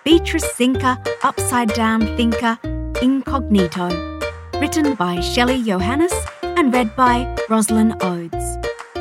Beatrice Zinker, Upside Down Thinker, Incognito. Written by Shelley Johannes and read by Rosalind Oates.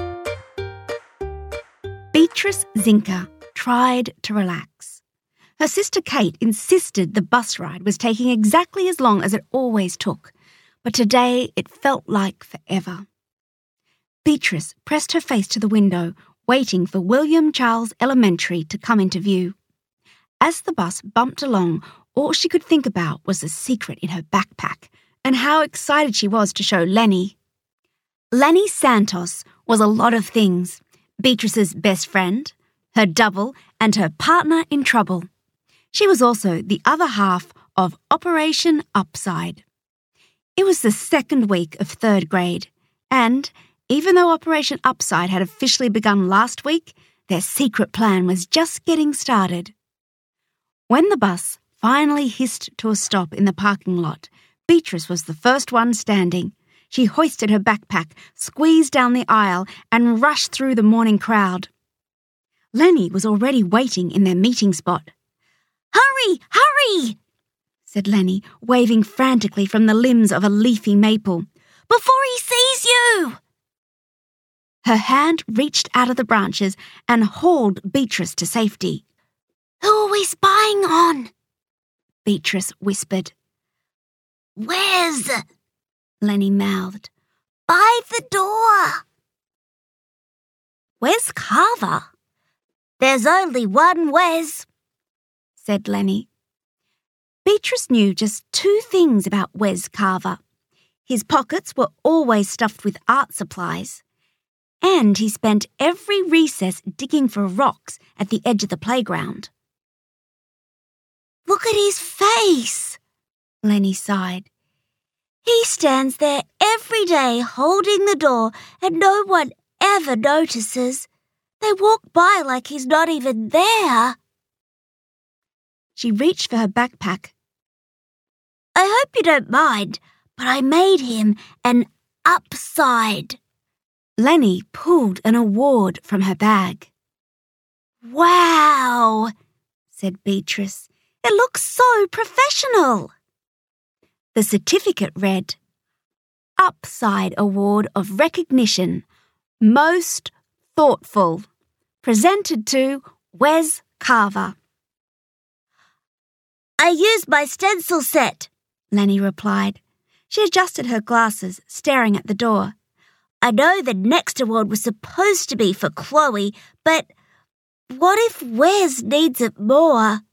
Beatrice Zinker tried to relax. Her sister Kate insisted the bus ride was taking exactly as long as it always took, but today it felt like forever. Beatrice pressed her face to the window, waiting for William Charles Elementary to come into view. As the bus bumped along, all she could think about was the secret in her backpack and how excited she was to show Lenny. Lenny Santos was a lot of things: Beatrice's best friend, her double, and her partner in trouble. She was also the other half of Operation Upside. It was the second week of third grade, and even though Operation Upside had officially begun last week, their secret plan was just getting started. When the bus finally hissed to a stop in the parking lot, Beatrice was the first one standing. She hoisted her backpack, squeezed down the aisle, and rushed through the morning crowd. Lenny was already waiting in their meeting spot. "Hurry, hurry!" said Lenny, waving frantically from the limbs of a leafy maple. "Before he sees you!" Her hand reached out of the branches and hauled Beatrice to safety. "Who are we spying on?" Beatrice whispered. "Wes," Lenny mouthed. "By the door." "Wes Carver?" "There's only one Wes," said Lenny. Beatrice knew just two things about Wes Carver. His pockets were always stuffed with art supplies, and he spent every recess digging for rocks at the edge of the playground. "Look at his face," Lenny sighed. "He stands there every day holding the door and no one ever notices. They walk by like he's not even there." She reached for her backpack. "I hope you don't mind, but I made him an upside." Lenny pulled an award from her bag. "Wow," said Beatrice. "It looks so professional." The certificate read, "Upside Award of Recognition, Most Thoughtful, presented to Wes Carver." "I used my stencil set," Lenny replied. She adjusted her glasses, staring at the door. "I know the next award was supposed to be for Chloe, but what if Wes needs it more?"